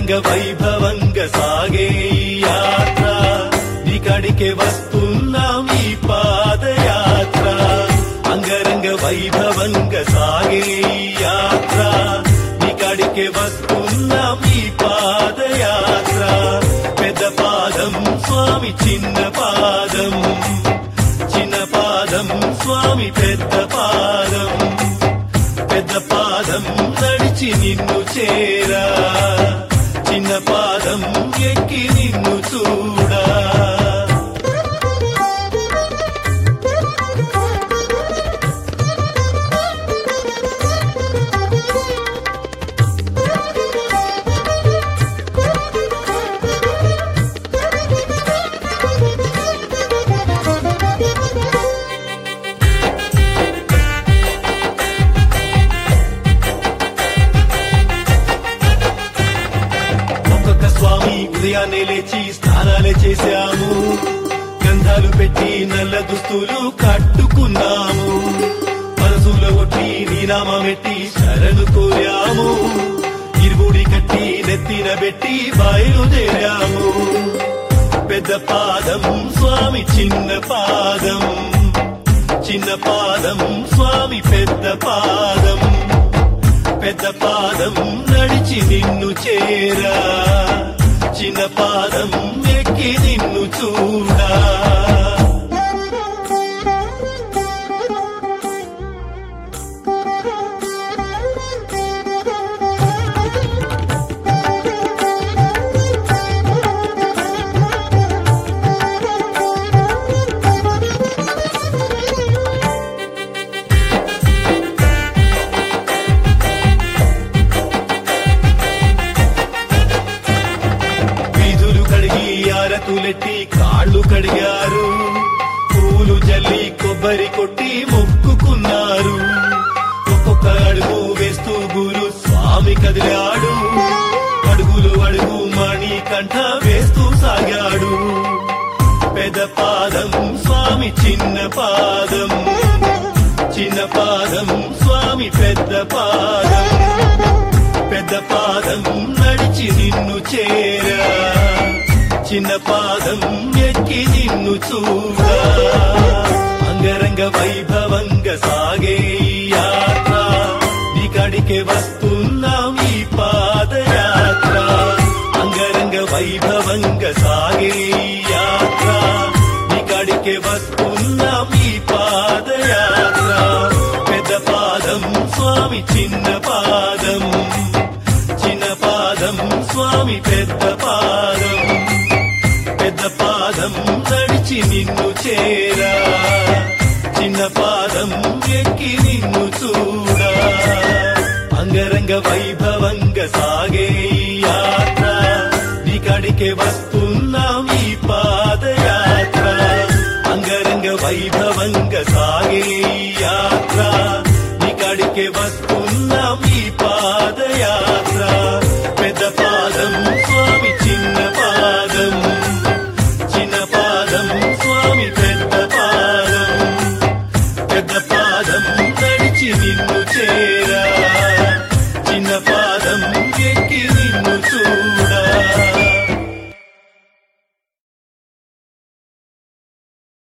అంగరంగ వైభవంగ సాగే ఈ యాత్ర నీకడికే వస్తున్నాం ఈ పాదయాత్ర అంగరంగ వైభవంగ సాగే ఈ యాత్ర నీకడికే వస్తున్నాం ఈ పాదయాత్ర పెద్ద పాదం స్వామి చిన్న పాదం చిన్న పాదం స్వామి పెద్ద పాదం పెద్ద పాదం నడిచి నిన్ను చేరా చిన్న పాదం ఎక్కి నిన్ను చూడా ఉదయాన్నే లేచి స్నానాలే చేశాము గంధాలు పెట్టి నల్ల దుస్తులు కట్టుకున్నాము మనసులో కొట్టి నీ నామమెట్టి శరణు కోరాము ఇరుముడి కట్టి నెత్తిన పెట్టి బయలుదేరాము పెద్ద పాదం స్వామి చిన్న పాదం చిన్న పాదం స్వామి పెద్ద పాదం పెద్ద పాదం నడిచి నిన్ను చేరా చిన్న పాదం ఎక్కి నిన్ను చూడా తులెట్టి కాళ్ళు కడిగారు పూలు జల్లి కొబ్బరి కొట్టి మొక్కుకున్నారు ఒక్కొక్క అడుగు వేస్తూ గురు స్వామి కదిలాడు అడుగులు అడుగు మణి కంఠ వేస్తూ సాగాడు పెద్ద పాదం స్వామి చిన్న పాదం చిన్న పాదం స్వామి పెద్ద పాదం పెద్ద పాదం నడిచి నిన్ను చేరా చిన్న పాదం ఎక్కి నిన్ను చూడా అంగరంగ వైభవంగ సాగే ఈ యాత్ర నీకడికే వస్తున్నాం ఈ పాదయాత్ర అంగరంగ వైభవంగ సాగే ఈ యాత్ర నీకడికే వస్తున్నాం ఈ పాదయాత్ర పెద్ద పాదం స్వామి చిన్న పాదం చిన్న పాదం స్వామి పెద్ద పాదం పెద్ద పాదం నడిచి నిన్ను చేరా చిన్న పాదం ఎక్కి నిన్ను చూడా అంగరంగ వైభవంగ సాగే ఈ యాత్ర నీకడికే వస్తున్నాం ఈ పాదయాత్ర అంగరంగ వైభవంగ సాగే ఈ యాత్ర నీకడికే వస్తున్నాం ఈ పాదయాత్ర